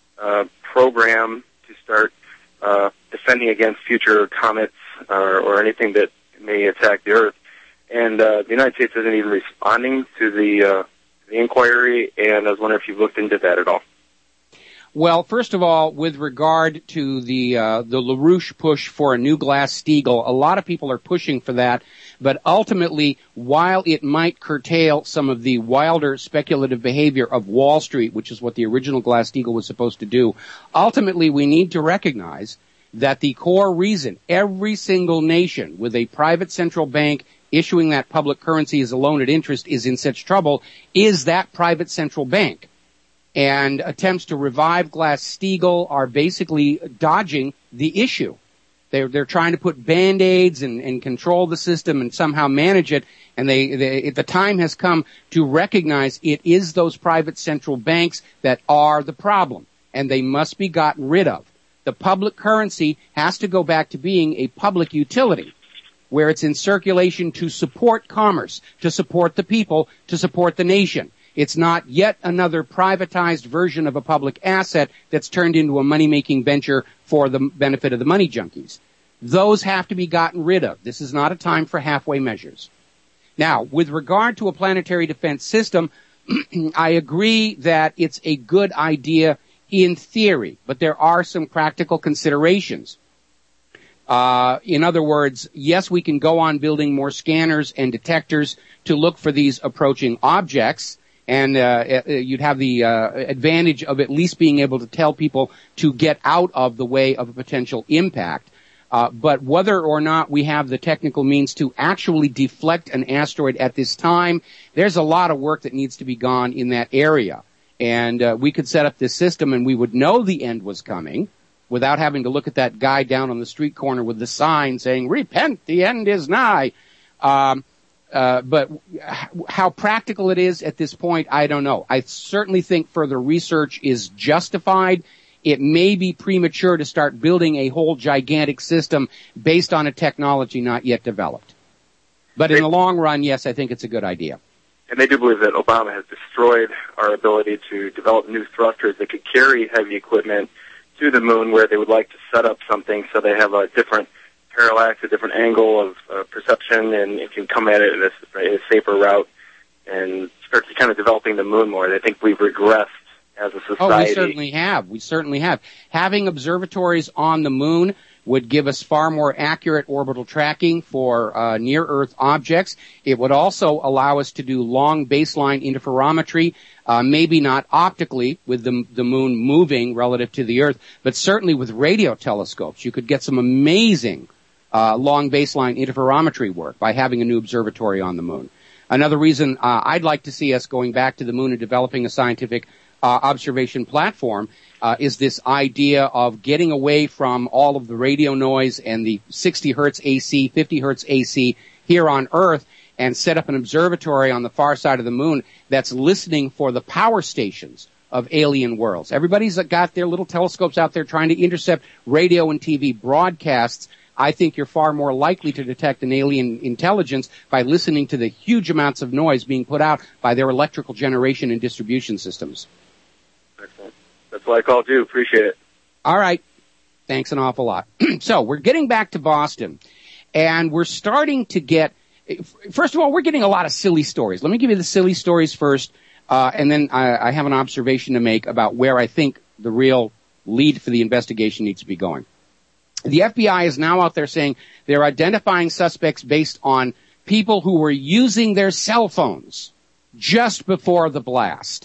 program to start defending against future comets or anything that may attack the Earth. And the United States isn't even responding to the inquiry, and I was wondering if you've looked into that at all. Well, first of all, with regard to the LaRouche push for a new Glass-Steagall, a lot of people are pushing for that, but ultimately, while it might curtail some of the wilder speculative behavior of Wall Street, which is what the original Glass-Steagall was supposed to do, ultimately we need to recognize that the core reason every single nation with a private central bank issuing that public currency as a loan at interest is in such trouble is that private central bank. And attempts to revive Glass-Steagall are basically dodging the issue. They're trying to put Band-Aids and control the system and somehow manage it. And the time has come to recognize it is those private central banks that are the problem, and they must be gotten rid of. The public currency has to go back to being a public utility, where it's in circulation to support commerce, to support the people, to support the nation. It's not yet another privatized version of a public asset that's turned into a money-making venture for the benefit of the money junkies. Those have to be gotten rid of. This is not a time for halfway measures. Now, with regard to a planetary defense system, I agree that it's a good idea in theory, but there are some practical considerations. In other words, yes, we can go on building more scanners and detectors to look for these approaching objects, and you'd have the advantage of at least being able to tell people to get out of the way of a potential impact. But whether or not we have the technical means to actually deflect an asteroid at this time, there's a lot of work that needs to be done in that area. And we could set up this system and we would know the end was coming without having to look at that guy down on the street corner with the sign saying, "Repent, the end is nigh." But how practical it is at this point, I don't know. I certainly think further research is justified. It may be premature to start building a whole gigantic system based on a technology not yet developed. But in the long run, yes, I think it's a good idea. And they do believe that Obama has destroyed our ability to develop new thrusters that could carry heavy equipment to the moon, where they would like to set up something so they have a different parallax, a different angle of perception, and it can come at it in a safer route and start to kind of developing the moon more. They think we've regressed as a society. Oh, we certainly have. We certainly have. Having observatories on the moon would give us far more accurate orbital tracking for near-Earth objects. It would also allow us to do long baseline interferometry, maybe not optically with the moon moving relative to the Earth, but certainly with radio telescopes. You could get some amazing long baseline interferometry work by having a new observatory on the moon. Another reason I'd like to see us going back to the moon and developing a scientific observation platform is this idea of getting away from all of the radio noise and the 60 hertz AC, 50 hertz AC here on Earth, and set up an observatory on the far side of the moon that's listening for the power stations of alien worlds. Everybody's got their little telescopes out there trying to intercept radio and TV broadcasts. I think you're far more likely to detect an alien intelligence by listening to the huge amounts of noise being put out by their electrical generation and distribution systems. Excellent. That's why I called you. Appreciate it. All right. Thanks an awful lot. So we're getting back to Boston, and we're starting to get, first of all, we're getting a lot of silly stories. Let me give you the silly stories first, and then I have an observation to make about where I think the real lead for the investigation needs to be going. The FBI is now out there saying they're identifying suspects based on people who were using their cell phones just before the blast.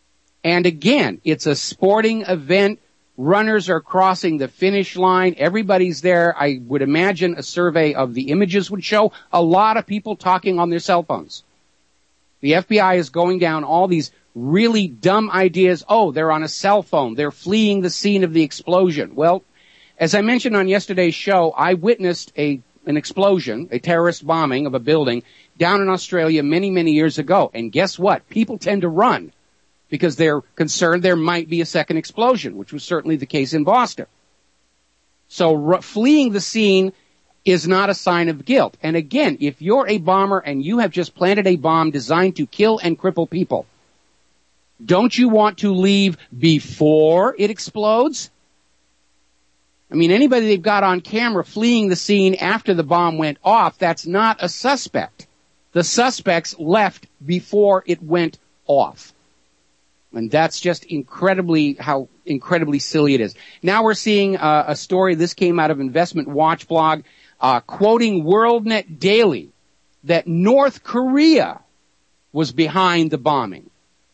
And again, it's a sporting event. Runners are crossing the finish line. Everybody's there. I would imagine a survey of the images would show a lot of people talking on their cell phones. The FBI is going down all these really dumb ideas. Oh, they're on a cell phone. They're fleeing the scene of the explosion. Well, as I mentioned on yesterday's show, I witnessed an explosion, a terrorist bombing of a building down in Australia many, many years ago. And guess what? People tend to run because they're concerned there might be a second explosion, which was certainly the case in Boston. So fleeing the scene is not a sign of guilt. And again, if you're a bomber and you have just planted a bomb designed to kill and cripple people, don't you want to leave before it explodes? I mean, anybody they've got on camera fleeing the scene after the bomb went off, that's not a suspect. The suspects left before it went off. And that's just how incredibly silly it is. Now we're seeing a story, this came out of Investment Watch blog, quoting WorldNet Daily, that North Korea was behind the bombing.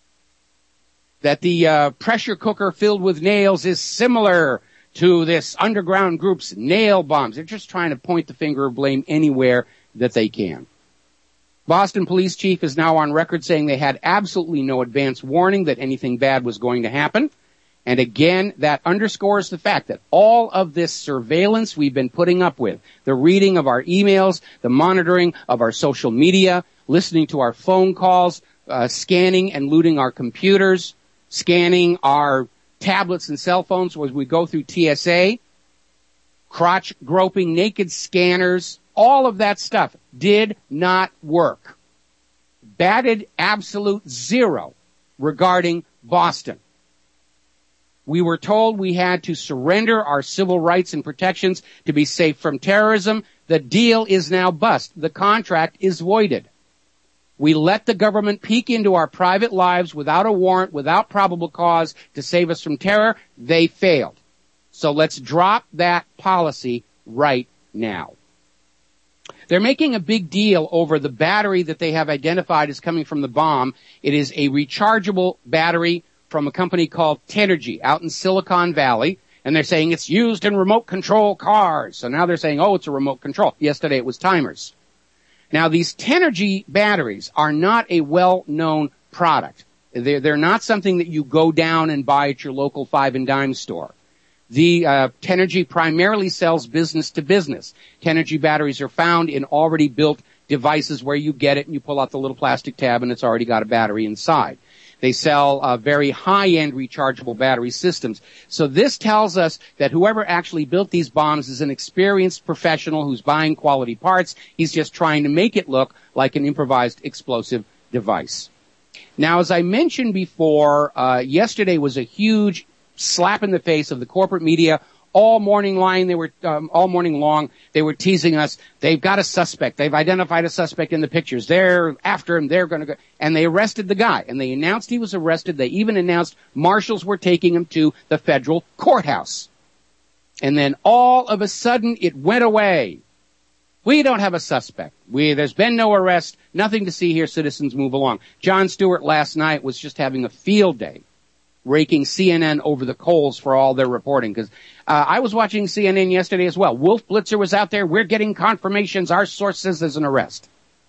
That the pressure cooker filled with nails is similar to this underground group's nail bombs. They're just trying to point the finger of blame anywhere that they can. Boston police chief is now on record saying they had absolutely no advance warning that anything bad was going to happen. And again, that underscores the fact that all of this surveillance we've been putting up with, the reading of our emails, the monitoring of our social media, listening to our phone calls, scanning and looting our computers, scanning our tablets and cell phones as we go through TSA, crotch groping, naked scanners, all of that stuff did not work. Batted absolute zero regarding Boston. We were told we had to surrender our civil rights and protections to be safe from terrorism. The deal is now bust. The contract is voided. We let the government peek into our private lives without a warrant, without probable cause to save us from terror. They failed. So let's drop that policy right now. They're making a big deal over the battery that they have identified as coming from the bomb. It is a rechargeable battery from a company called Tenergy out in Silicon Valley. And they're saying it's used in remote control cars. So now they're saying, oh, it's a remote control. Yesterday it was timers. Now, these Tenergy batteries are not a well-known product. They're not something that you go down and buy at your local five and dime store. The Tenergy primarily sells business to business. Tenergy batteries are found in already built devices where you get it and you pull out the little plastic tab and it's already got a battery inside. They sell very high-end rechargeable battery systems. So this tells us that whoever actually built these bombs is an experienced professional who's buying quality parts. He's just trying to make it look like an improvised explosive device. Now, as I mentioned before, yesterday was a huge slap in the face of the corporate media. All morning long, they were teasing us. They've got a suspect. They've identified a suspect in the pictures. They're after him. They're going to go. And they arrested the guy. And they announced he was arrested. They even announced marshals were taking him to the federal courthouse. And then all of a sudden, it went away. We don't have a suspect. There's been no arrest. Nothing to see here. Citizens, move along. Jon Stewart last night was just having a field day, raking CNN over the coals for all their reporting. Because I was watching CNN yesterday as well. Wolf Blitzer was out there. We're getting confirmations. Our source says there's an arrest.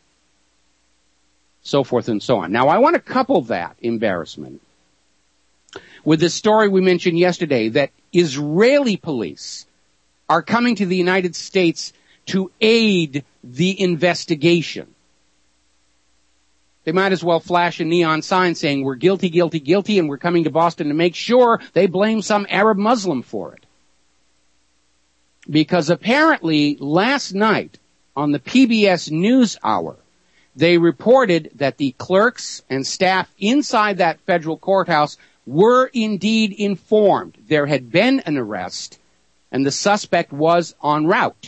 So forth and so on. Now, I want to couple that embarrassment with the story we mentioned yesterday that Israeli police are coming to the United States to aid the investigation. They might as well flash a neon sign saying we're guilty, guilty, guilty, and we're coming to Boston to make sure they blame some Arab Muslim for it. Because apparently last night on the PBS NewsHour, they reported that the clerks and staff inside that federal courthouse were indeed informed there had been an arrest and the suspect was en route.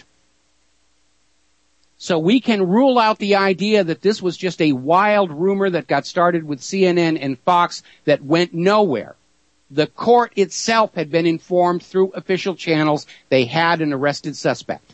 So we can rule out the idea that this was just a wild rumor that got started with CNN and Fox that went nowhere. The court itself had been informed through official channels they had an arrested suspect.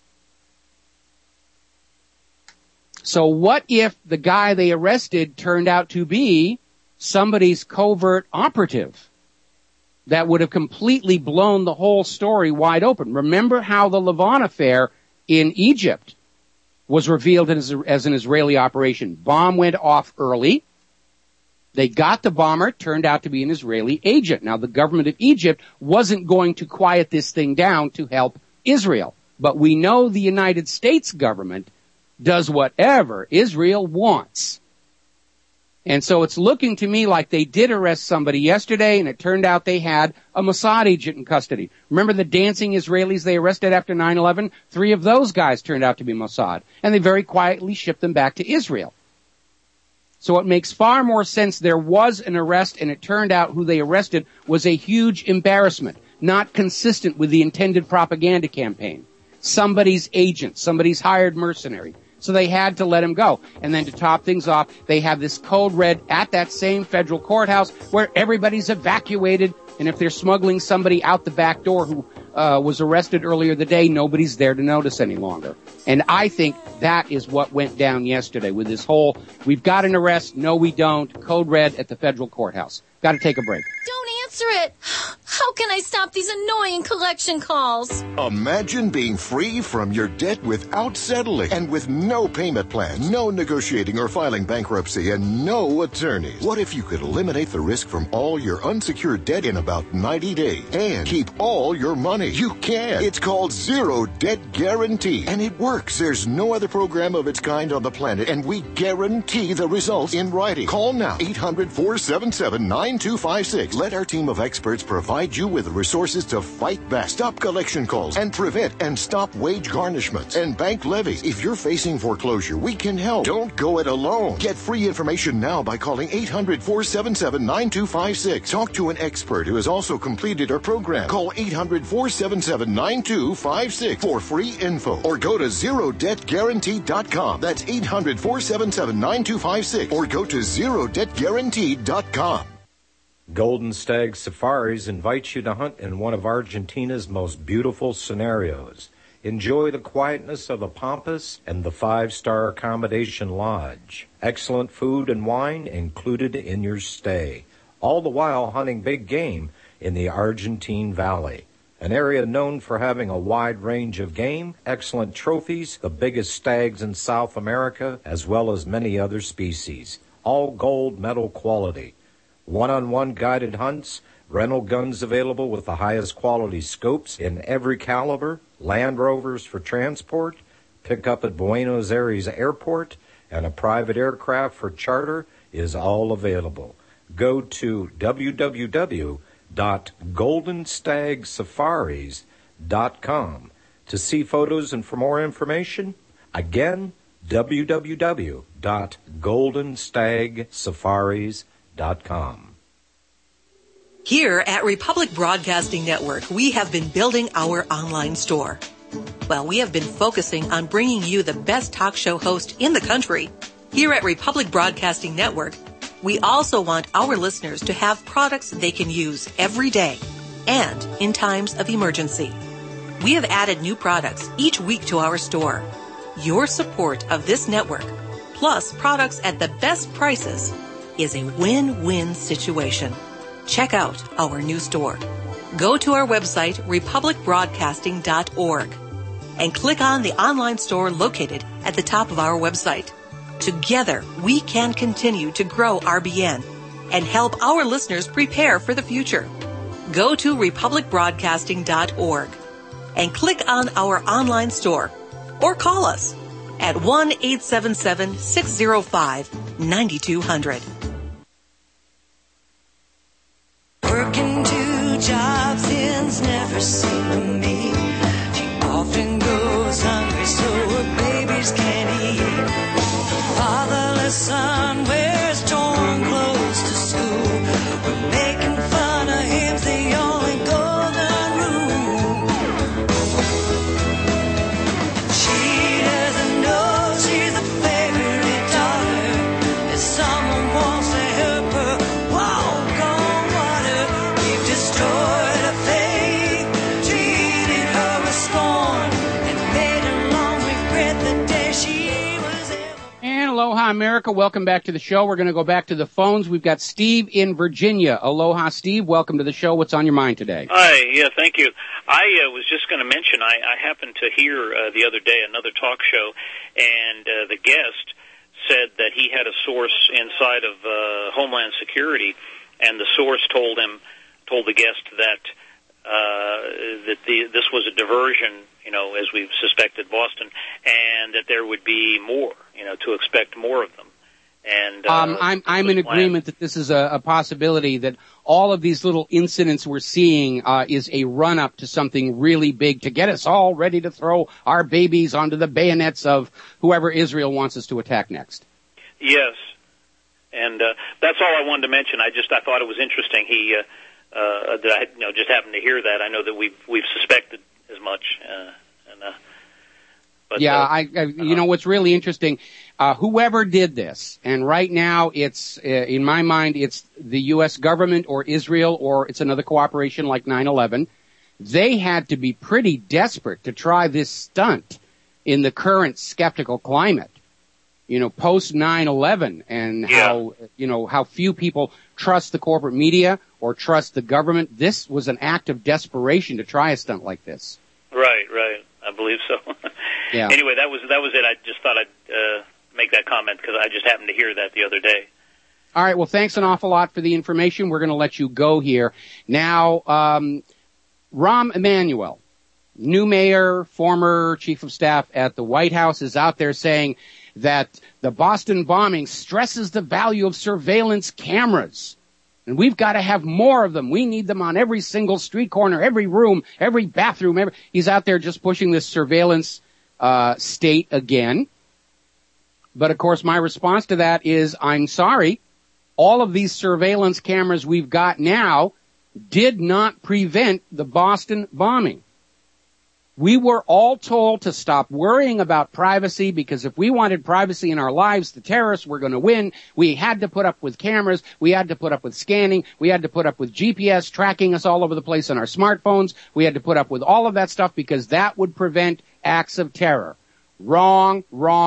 So what if the guy they arrested turned out to be somebody's covert operative? That would have completely blown the whole story wide open. Remember how the Lavon affair in Egypt was revealed as an Israeli operation. Bomb went off early. They got the bomber. It turned out to be an Israeli agent. Now, the government of Egypt wasn't going to quiet this thing down to help Israel. But we know the United States government does whatever Israel wants. And so it's looking to me like they did arrest somebody yesterday, and it turned out they had a Mossad agent in custody. Remember the dancing Israelis they arrested after 9/11? 3 of those guys turned out to be Mossad. And they very quietly shipped them back to Israel. So it makes far more sense there was an arrest, and it turned out who they arrested was a huge embarrassment, not consistent with the intended propaganda campaign. Somebody's agent, somebody's hired mercenary. So they had to let him go. And then to top things off, they have this code red at that same federal courthouse where everybody's evacuated. And if they're smuggling somebody out the back door who was arrested earlier the day, nobody's there to notice any longer. And I think that is what went down yesterday with this whole, we've got an arrest, no we don't, code red at the federal courthouse. Got to take a break. Don't answer it. How can I stop these annoying collection calls? Imagine being free from your debt without settling and with no payment plans, no negotiating or filing bankruptcy, and no attorneys. What if you could eliminate the risk from all your unsecured debt in about 90 days and keep all your money? You can. It's called Zero Debt Guarantee, and it works. There's no other program of its kind on the planet, and we guarantee the results in writing. Call now, 800-477-9256. Let our team of experts provide you with the resources to fight back, stop collection calls, and prevent and stop wage garnishments and bank levies. If you're facing foreclosure, we can help. Don't go it alone. Get free information now by calling 800-477-9256. Talk to an expert who has also completed our program. Call 800-477-9256 for free info, or go to ZeroDebtGuarantee.com. That's 800-477-9256, or go to ZeroDebtGuarantee.com. Golden Stag Safaris invites you to hunt in one of Argentina's most beautiful scenarios. Enjoy the quietness of the Pampas and the 5-star accommodation lodge. Excellent food and wine included in your stay. All the while hunting big game in the Argentine Valley, an area known for having a wide range of game, excellent trophies, the biggest stags in South America, as well as many other species. All gold medal quality. One-on-one guided hunts, rental guns available with the highest quality scopes in every caliber, Land Rovers for transport, pick up at Buenos Aires Airport, and a private aircraft for charter is all available. Go to www.goldenstagsafaris.com to see photos and for more information. Again, www.goldenstagsafaris.com. Here at Republic Broadcasting Network, we have been building our online store. Well, we have been focusing on bringing you the best talk show host in the country. Here at Republic Broadcasting Network, we also want our listeners to have products they can use every day and in times of emergency. We have added new products each week to our store. Your support of this network, plus products at the best prices, is a win-win situation. Check out our new store. Go to our website, republicbroadcasting.org, and click on the online store located at the top of our website. Together, we can continue to grow RBN and help our listeners prepare for the future. Go to republicbroadcasting.org and click on our online store, or call us at 1-877-605-9200. Working 2 jobs ends never seem to meet. She often goes hungry so her babies can't eat. Fatherless son wears torn clothes to school. We're making fun of him's the only golden rule. She doesn't know she's the favorite daughter. If someone wants to help her walk on water, we've destroyed her faith, treated her with scorn, and made her long regret the day she was ever. And aloha America. Welcome back to the show. We're going to go back to the phones. We've got Steve in Virginia. Aloha, Steve. Welcome to the show. What's on your mind today? Hi. Yeah, thank you. I was just going to mention, I happened to hear the other day another talk show, and the guest said that he had a source inside of Homeland Security, and the source told the guest that this was a diversion, as we've suspected Boston, and that there would be more, to expect more of them. And I'm in agreement that this is a possibility, that all of these little incidents we're seeing is a run-up to something really big to get us all ready to throw our babies onto the bayonets of whoever Israel wants us to attack next. Yes, and that's all I wanted to mention. I thought it was interesting. That I just happened to hear that. I know that we've suspected as much. What's really interesting, whoever did this, and right now it's, in my mind, it's the U.S. government or Israel, or it's another cooperation like 9/11. They had to be pretty desperate to try this stunt in the current skeptical climate, post 9/11, and how few people trust the corporate media or trust the government. This was an act of desperation to try a stunt like this. Right. I believe so. Yeah. Anyway, that was it. I just thought I'd make that comment because I just happened to hear that the other day. All right. Well, thanks an awful lot for the information. We're going to let you go here. Now, Rahm Emanuel, new mayor, former chief of staff at the White House, is out there saying that the Boston bombing stresses the value of surveillance cameras. And we've got to have more of them. We need them on every single street corner, every room, every bathroom. He's out there just pushing this surveillance state again. But, of course, my response to that is, I'm sorry, all of these surveillance cameras we've got now did not prevent the Boston bombing. We were all told to stop worrying about privacy, because if we wanted privacy in our lives, the terrorists were going to win. We had to put up with cameras. We had to put up with scanning. We had to put up with GPS tracking us all over the place on our smartphones. We had to put up with all of that stuff because that would prevent acts of terror. Wrong.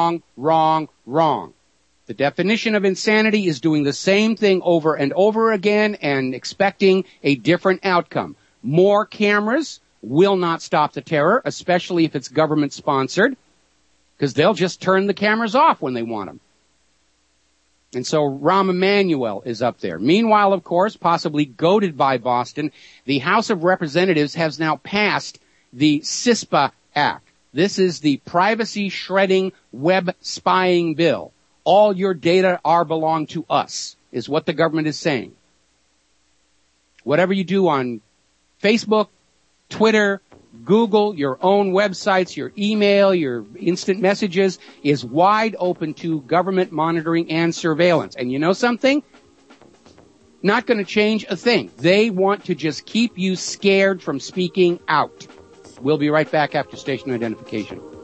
The definition of insanity is doing the same thing over and over again and expecting a different outcome. More cameras will not stop the terror, especially if it's government-sponsored, because they'll just turn the cameras off when they want them. And so Rahm Emanuel is up there. Meanwhile, of course, possibly goaded by Boston, the House of Representatives has now passed the CISPA Act. This is the privacy shredding web spying bill. All your data belong to us, is what the government is saying. Whatever you do on Facebook, Twitter, Google, your own websites, your email, your instant messages is wide open to government monitoring and surveillance. And you know something? Not going to change a thing. They want to just keep you scared from speaking out. We'll be right back after station identification.